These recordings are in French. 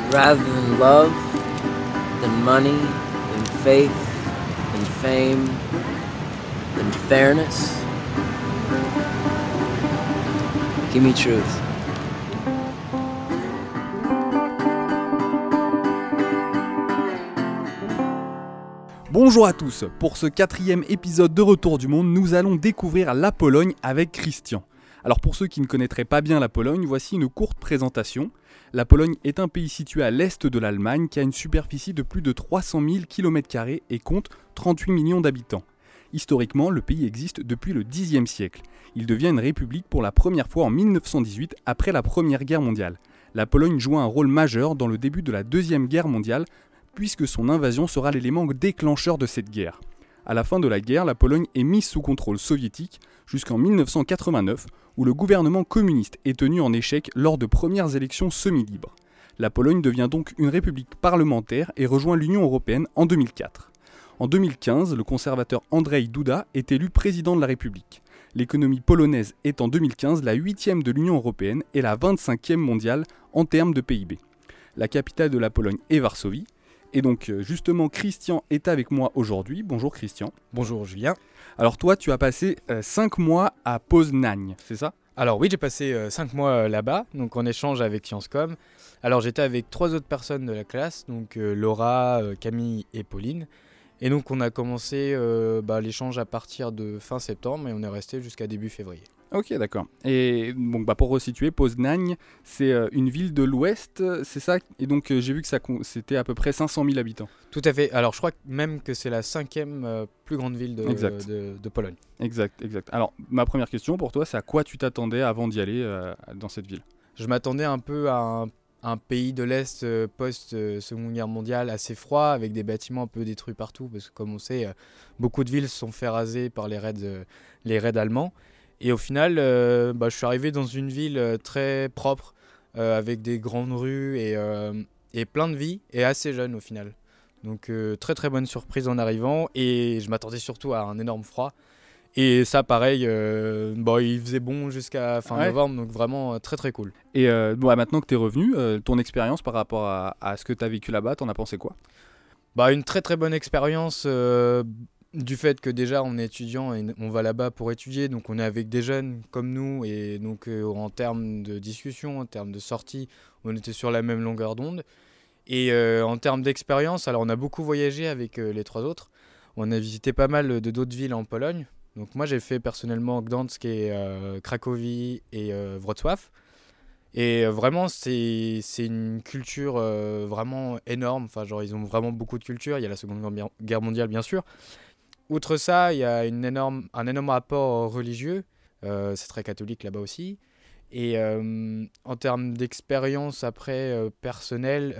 rather than love, than money, than faith, than fame, than fairness. Give me truth. Bonjour à tous, pour ce 4e épisode de Retour du Monde, nous allons découvrir la Pologne avec Christian. Alors pour ceux qui ne connaîtraient pas bien la Pologne, voici une courte présentation. La Pologne est un pays situé à l'est de l'Allemagne qui a une superficie de plus de 300 000 km² et compte 38 millions d'habitants. Historiquement, le pays existe depuis le Xe siècle. Il devient une république pour la première fois en 1918 après la Première Guerre mondiale. La Pologne joue un rôle majeur dans le début de la Deuxième Guerre mondiale puisque son invasion sera l'élément déclencheur de cette guerre. À la fin de la guerre, la Pologne est mise sous contrôle soviétique jusqu'en 1989, où le gouvernement communiste est tenu en échec lors de premières élections semi-libres. La Pologne devient donc une république parlementaire et rejoint l'Union européenne en 2004. En 2015, le conservateur Andrzej Duda est élu président de la République. L'économie polonaise est en 2015 la 8e de l'Union européenne et la 25e mondiale en termes de PIB. La capitale de la Pologne est Varsovie. Et donc justement, Christian est avec moi aujourd'hui. Bonjour Christian. Bonjour Julien. Alors toi, tu as passé 5 mois à Poznań, c'est ça ? Alors oui, j'ai passé 5 mois là-bas, donc en échange avec Sciences Com. Alors j'étais avec 3 autres personnes de la classe, donc Laura, Camille et Pauline. Et donc on a commencé l'échange à partir de fin septembre et on est resté jusqu'à début février. Ok, d'accord. Et donc, pour resituer, Poznań, c'est une ville de l'Ouest, c'est ça ? Et donc j'ai vu que c'était à peu près 500 000 habitants. Tout à fait. Alors je crois même que c'est la 5e plus grande ville de Pologne. Exact. Alors ma première question pour toi, c'est à quoi tu t'attendais avant d'y aller dans cette ville ? Je m'attendais un peu à un pays de l'Est post-Seconde Guerre mondiale assez froid, avec des bâtiments un peu détruits partout, parce que comme on sait, beaucoup de villes se sont fait raser par les raids allemands. Et au final, je suis arrivé dans une ville très propre, avec des grandes rues et plein de vie, et assez jeune au final. Donc très très bonne surprise en arrivant, et je m'attendais surtout à un énorme froid. Et ça pareil, il faisait bon jusqu'à fin novembre, donc vraiment très très cool. Et maintenant que tu es revenu, ton expérience par rapport à ce que tu as vécu là-bas, t'en as pensé quoi ? Une très très bonne expérience du fait que déjà on est étudiant et on va là-bas pour étudier, donc on est avec des jeunes comme nous, et donc en termes de discussion, en termes de sortie, on était sur la même longueur d'onde. Et en termes d'expérience, alors on a beaucoup voyagé avec les 3 autres, on a visité pas mal d'autres villes en Pologne. Donc moi j'ai fait personnellement Gdańsk et Cracovie et Wrocław. Et vraiment c'est une culture vraiment énorme, enfin genre ils ont vraiment beaucoup de culture, il y a la Seconde Guerre mondiale bien sûr. Outre ça, il y a un énorme apport religieux, c'est très catholique là-bas aussi. Et en termes d'expérience personnelle,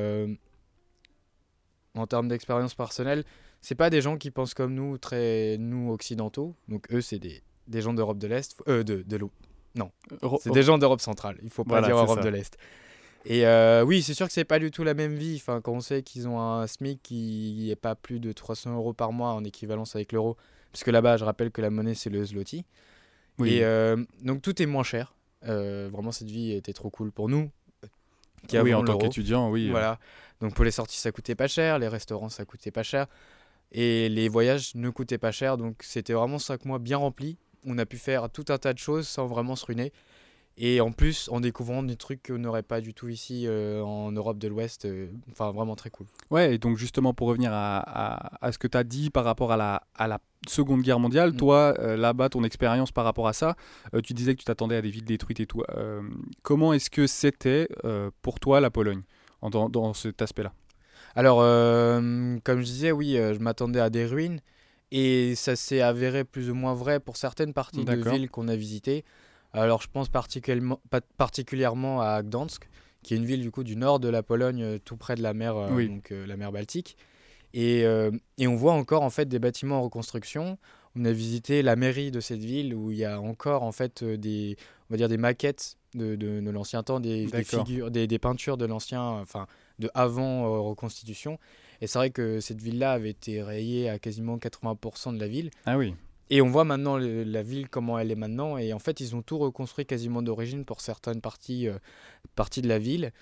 c'est pas des gens qui pensent comme nous, nous occidentaux. Donc eux, c'est des gens d'Europe de l'Est, c'est des gens d'Europe centrale. Il faut pas dire Europe de l'Est. Et oui, c'est sûr que c'est pas du tout la même vie. Enfin, quand on sait qu'ils ont un SMIC qui est pas plus de 300 € par mois en équivalence avec l'euro, parce que là-bas, je rappelle que la monnaie c'est le zloty. Oui. Et donc tout est moins cher. Vraiment, cette vie était trop cool pour nous. Oui, en tant qu'étudiant, oui. Voilà. Donc pour les sorties, ça coûtait pas cher, les restaurants, ça coûtait pas cher, et les voyages ne coûtaient pas cher. Donc c'était vraiment 5 mois bien remplis. On a pu faire tout un tas de choses sans vraiment se ruiner. Et en plus, en découvrant des trucs qu'on n'aurait pas du tout ici en Europe de l'Ouest, vraiment très cool. Ouais, et donc justement pour revenir à ce que tu as dit par rapport à la Seconde Guerre mondiale, toi, là-bas, ton expérience par rapport à ça, tu disais que tu t'attendais à des villes détruites et tout. Comment est-ce que c'était pour toi la Pologne dans cet aspect-là ? Alors, comme je disais, oui, je m'attendais à des ruines, et ça s'est avéré plus ou moins vrai pour certaines parties de villes qu'on a visitées. Alors je pense particulièrement à Gdańsk, qui est une ville du coup du nord de la Pologne, tout près de la mer, donc la mer Baltique. Et on voit encore en fait des bâtiments en reconstruction. On a visité la mairie de cette ville où il y a encore en fait des maquettes de l'ancien temps, des figures, des peintures de l'ancien, de avant reconstitution. Et c'est vrai que cette ville-là avait été rayée à quasiment 80% de la ville. Ah oui. Et on voit maintenant la ville, comment elle est maintenant. Et en fait, ils ont tout reconstruit quasiment d'origine pour certaines parties de la ville.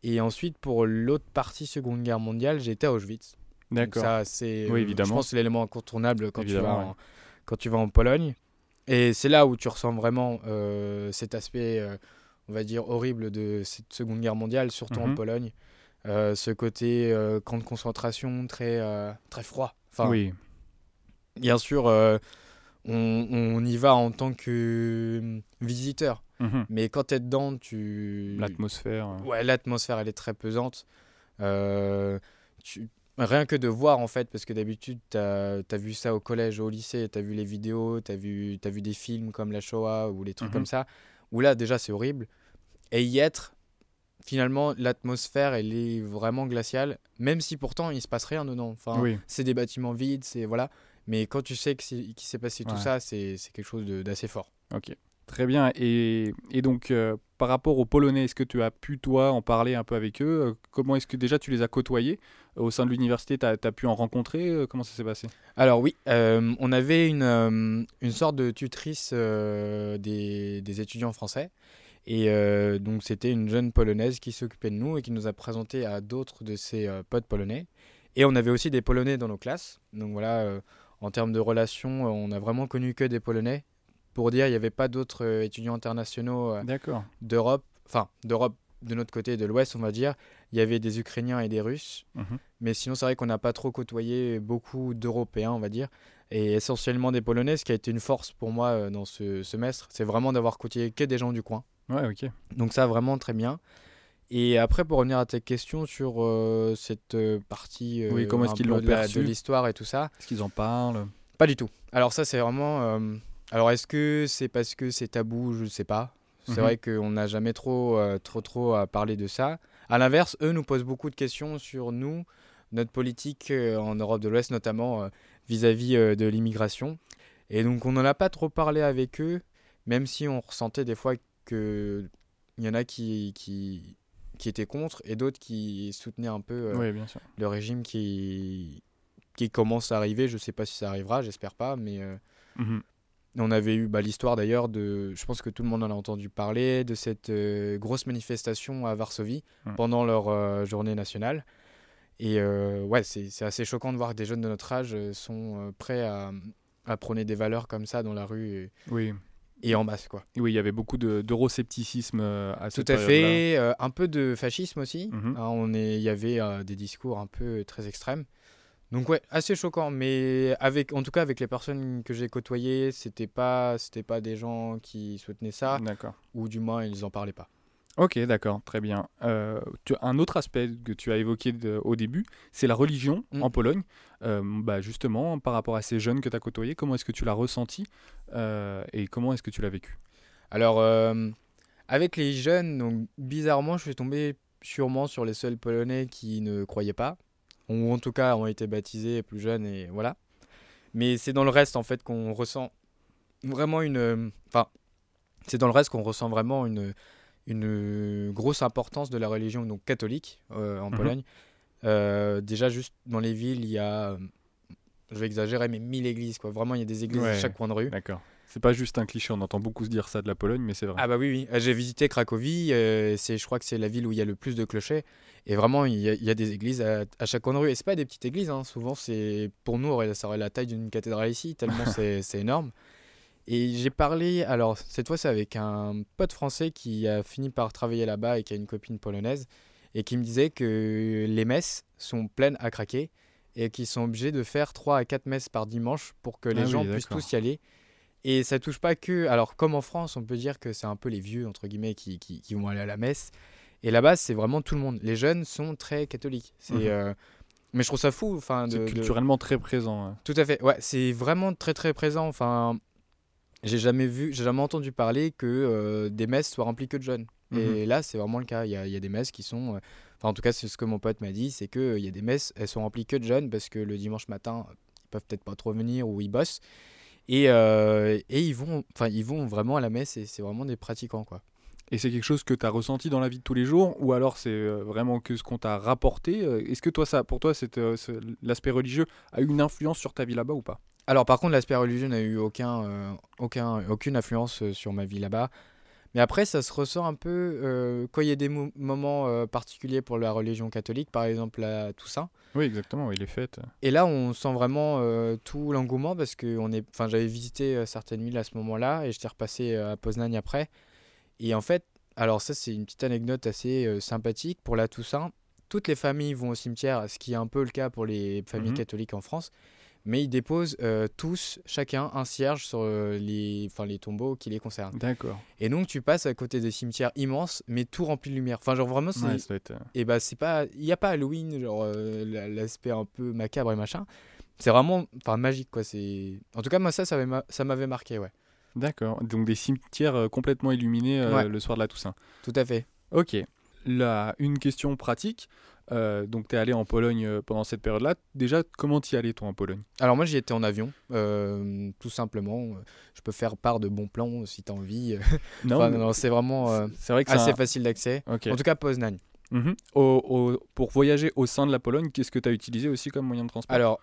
Et ensuite, pour l'autre partie Seconde Guerre mondiale, j'ai été à Auschwitz. D'accord. Donc ça, c'est, Oui, évidemment. je pense, que c'est l'élément incontournable quand Évidemment, quand tu vas en Pologne. Et c'est là où tu ressens vraiment cet aspect, on va dire, horrible de cette Seconde Guerre mondiale, surtout en Pologne. Ce côté camp de concentration très, très froid. Enfin, oui. bien sûr, on y va en tant que visiteur. Mais quand tu es dedans, L'atmosphère. Ouais, l'atmosphère, elle est très pesante. Rien que de voir, en fait, parce que d'habitude, tu as vu ça au collège, au lycée, tu as vu les vidéos, tu as vu des films comme la Shoah ou les trucs comme ça, où là, déjà, c'est horrible. Et y être, finalement, l'atmosphère, elle est vraiment glaciale, même si pourtant, il se passe rien dedans. Enfin, c'est des bâtiments vides, voilà. Mais quand tu sais qu'il s'est passé tout ça, c'est quelque chose d'assez fort. Ok. Très bien. Et donc, par rapport aux Polonais, est-ce que tu as pu, toi, en parler un peu avec eux ? Comment est-ce que déjà tu les as côtoyés ? Au sein de l'université, tu as pu en rencontrer ? Comment ça s'est passé ? Alors oui, on avait une sorte de tutrice des étudiants français. Et donc c'était une jeune Polonaise qui s'occupait de nous et qui nous a présenté à d'autres de ses potes polonais. Et on avait aussi des Polonais dans nos classes. Donc voilà, en termes de relations, on a vraiment connu que des Polonais. Pour dire, il n'y avait pas d'autres étudiants internationaux d'Europe, enfin d'Europe de notre côté, de l'Ouest, on va dire. Il y avait des Ukrainiens et des Russes. Mais sinon, c'est vrai qu'on n'a pas trop côtoyé beaucoup d'Européens, on va dire. Et essentiellement des Polonais, ce qui a été une force pour moi dans ce semestre, c'est vraiment d'avoir côtoyé que des gens du coin. Ouais, ok. Donc ça, vraiment très bien. Et après, pour revenir à ta question sur cette partie comment est-ce qu'ils l'ont perçu de l'histoire et tout ça. Est-ce qu'ils en parlent ? Pas du tout. Alors ça, c'est vraiment... Alors, est-ce que c'est parce que c'est tabou ? Je ne sais pas. C'est vrai qu'on n'a jamais trop parlé de ça. À l'inverse, eux nous posent beaucoup de questions sur nous, notre politique en Europe de l'Ouest, notamment vis-à-vis de l'immigration. Et donc, on n'en a pas trop parlé avec eux, même si on ressentait des fois qu'il y en a qui étaient contre et d'autres qui soutenaient un peu bien sûr. le régime qui commence à arriver. Je ne sais pas si ça arrivera, j'espère pas, mais... On avait eu l'histoire d'ailleurs je pense que tout le monde en a entendu parler, de cette grosse manifestation à Varsovie pendant leur journée nationale. Et c'est assez choquant de voir que des jeunes de notre âge sont prêts à prôner des valeurs comme ça dans la rue et en masse, quoi. Oui, il y avait beaucoup d'euroscepticisme à cette période-là. Tout à fait, un peu de fascisme aussi. Il y avait des discours un peu très extrêmes. Donc assez choquant, mais en tout cas avec les personnes que j'ai côtoyées, c'était pas des gens qui soutenaient ça, ou du moins ils en parlaient pas. Ok, d'accord, très bien. Un autre aspect que tu as évoqué au début, c'est la religion en Pologne. Justement, par rapport à ces jeunes que tu as côtoyés, comment est-ce que tu l'as ressenti et comment est-ce que tu l'as vécu ? Alors, avec les jeunes, donc, bizarrement, je suis tombé sûrement sur les seuls Polonais qui ne croyaient pas, ou en tout cas ont été baptisés plus jeunes, et voilà. Mais c'est dans le reste, en fait, qu'on ressent vraiment c'est dans le reste qu'on ressent vraiment une grosse importance de la religion donc catholique en Pologne. Déjà, juste dans les villes, il y a, je vais exagérer, mais 1000 églises, quoi. Vraiment, il y a des églises à chaque coin de rue. D'accord. C'est pas juste un cliché, on entend beaucoup se dire ça de la Pologne, mais c'est vrai. Ah bah oui. J'ai visité Cracovie, je crois que c'est la ville où il y a le plus de clochers. Et vraiment, il y a des églises à chaque coin de rue. Et c'est pas des petites églises, hein. Souvent, pour nous, ça aurait la taille d'une cathédrale ici, tellement c'est énorme. Et j'ai parlé, alors cette fois c'est avec un pote français qui a fini par travailler là-bas et qui a une copine polonaise, et qui me disait que les messes sont pleines à craquer et qu'ils sont obligés de faire 3 à 4 messes par dimanche pour que les gens puissent tous y aller. Et ça touche pas que... Alors comme en France, on peut dire que c'est un peu les vieux, entre guillemets, qui vont aller à la messe. Et là-bas, c'est vraiment tout le monde. Les jeunes sont très catholiques. Mais je trouve ça fou. C'est culturellement très présent. Ouais. Tout à fait. Ouais, c'est vraiment très très présent. J'ai jamais entendu parler que des messes soient remplies que de jeunes. Et là, c'est vraiment le cas. Il y a des messes qui sont... en tout cas, c'est ce que mon pote m'a dit, c'est qu'il y a des messes, elles sont remplies que de jeunes parce que le dimanche matin, ils peuvent peut-être pas trop venir ou ils bossent. Et ils vont vraiment à la messe et c'est vraiment des pratiquants, quoi. Et c'est quelque chose que tu as ressenti dans la vie de tous les jours ou alors c'est vraiment que ce qu'on t'a rapporté ? Est-ce que pour toi, l'aspect religieux a eu une influence sur ta vie là-bas ou pas ? Alors par contre, l'aspect religieux n'a eu aucune influence sur ma vie là-bas Mais après, ça se ressent un peu quand il y a des moments particuliers pour la religion catholique, par exemple à Toussaint. Oui, exactement, oui, les fêtes. Et là, on sent vraiment tout l'engouement parce que j'avais visité certaines villes à ce moment-là et j'étais repassé à Poznań après. Et en fait, alors ça, c'est une petite anecdote assez sympathique. Pour la Toussaint, toutes les familles vont au cimetière, ce qui est un peu le cas pour les familles catholiques en France. Mais ils déposent tous, chacun, un cierge sur les tombeaux qui les concernent. D'accord. Et donc, tu passes à côté des cimetières immenses, mais tout rempli de lumière. Enfin, genre vraiment, c'est... Ouais, ça doit être... Et bah, c'est pas... Il n'y a pas Halloween, genre l'aspect un peu macabre et machin. C'est vraiment magique, quoi. En tout cas, moi, ça m'avait marqué, ouais. D'accord. Donc des cimetières complètement illuminés Ouais. le soir de la Toussaint. Tout à fait. Ok. Là, une question pratique. Donc, tu es allé en Pologne pendant cette période-là. Déjà, comment t'y allais, toi, en Pologne ? Alors moi, j'y étais en avion, tout simplement. Je peux faire part de bons plans si tu as envie. Non, c'est vraiment c'est vrai que assez facile d'accès. Ok. En tout cas, Poznań. Mhm. Pour voyager au sein de la Pologne, qu'est-ce que tu as utilisé aussi comme moyen de transport ? Alors,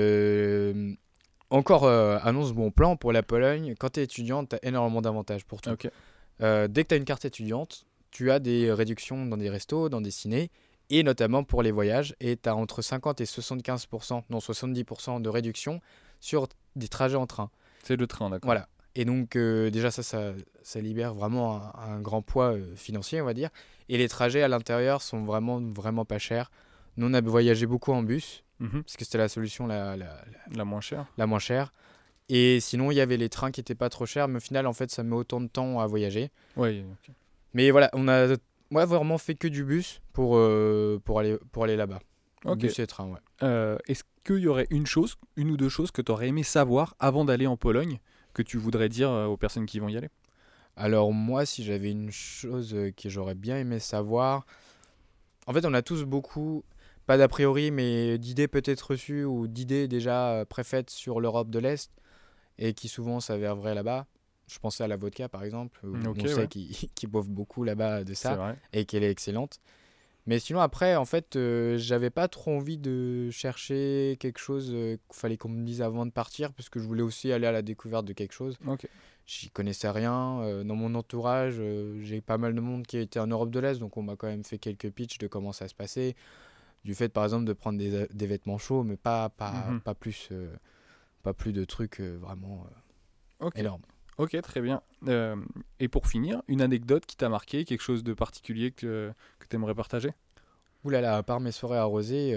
encore annonce bon plan pour la Pologne. Quand tu es étudiante, tu as énormément d'avantages pour tout. Ok. Dès que tu as une carte étudiante, tu as des réductions dans des restos, dans des cinés, et notamment pour les voyages. Et tu as entre 50 et 75%, non 70% de réduction sur des trajets en train. C'est le train, d'accord. Voilà. Et donc, déjà, ça libère vraiment un grand poids financier, on va dire. Et les trajets à l'intérieur sont vraiment, vraiment pas chers. Nous, on a voyagé beaucoup en bus, parce que c'était la solution la moins chère. la moins chère. Et sinon, il y avait les trains qui n'étaient pas trop chers, mais au final, en fait, ça met autant de temps à voyager. Oui. Okay. Mais voilà, on a vraiment fait que du bus pour aller là-bas. Okay. Bus et train, ouais. Est-ce qu'il y aurait une ou deux choses que tu aurais aimé savoir avant d'aller en Pologne, que tu voudrais dire aux personnes qui vont y aller ? Alors moi, si j'avais une chose que j'aurais bien aimé savoir... En fait, on a tous beaucoup, pas d'a priori, mais d'idées peut-être reçues ou d'idées déjà préfaites sur l'Europe de l'Est et qui souvent s'avèrent vraies là-bas. Je pensais à la vodka, par exemple. On sait qu'ils boivent beaucoup là-bas de ça et qu'elle est excellente. Mais sinon, après, en fait, j'avais pas trop envie de chercher quelque chose qu'il fallait qu'on me dise avant de partir parce que je voulais aussi aller à la découverte de quelque chose. Okay. J'y connaissais rien. Dans mon entourage, j'ai pas mal de monde qui a été en Europe de l'Est, donc on m'a quand même fait quelques pitchs de comment ça se passait. Du fait, par exemple, de prendre des vêtements chauds, mais pas plus de trucs vraiment énormes. Ok, très bien. Et pour finir, une anecdote qui t'a marqué, quelque chose de particulier que tu aimerais partager ? Ouh là là, à part mes soirées arrosées,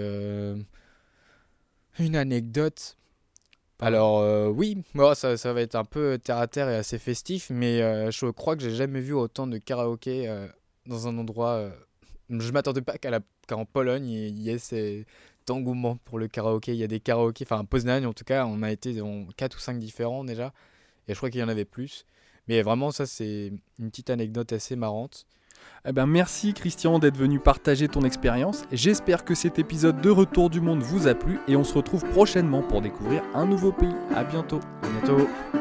une anecdote. Alors oui, moi ça va être un peu terre à terre et assez festif, mais je crois que j'ai jamais vu autant de karaoké dans un endroit. Je m'attendais pas qu'en Pologne il y ait cet engouement pour le karaoké. Il y a des karaokés, enfin à Poznań en tout cas, on a été dans 4 ou 5 différents déjà. Et je crois qu'il y en avait plus. Mais vraiment, ça, c'est une petite anecdote assez marrante. Eh ben, merci Christian d'être venu partager ton expérience. J'espère que cet épisode de Retour du Monde vous a plu et on se retrouve prochainement pour découvrir un nouveau pays. À bientôt. À bientôt.